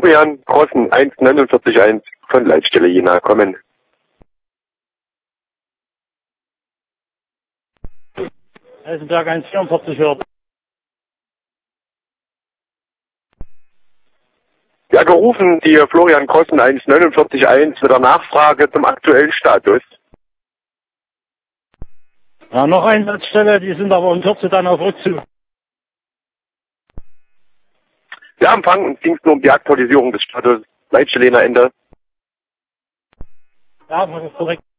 Florian Grossen 149.1 von Leitstelle Jena kommen. Eisenberg 144 hört. Ja, gerufen die Florian Grossen 149.1 mit der Nachfrage zum aktuellen Status. Ja, noch Einsatzstelle, die sind aber in Kürze dann auf Rückzug. Ja, Empfang, uns ging es nur um die Aktualisierung des Status. Leitstelle Jena Ende. Ja, das ist korrekt.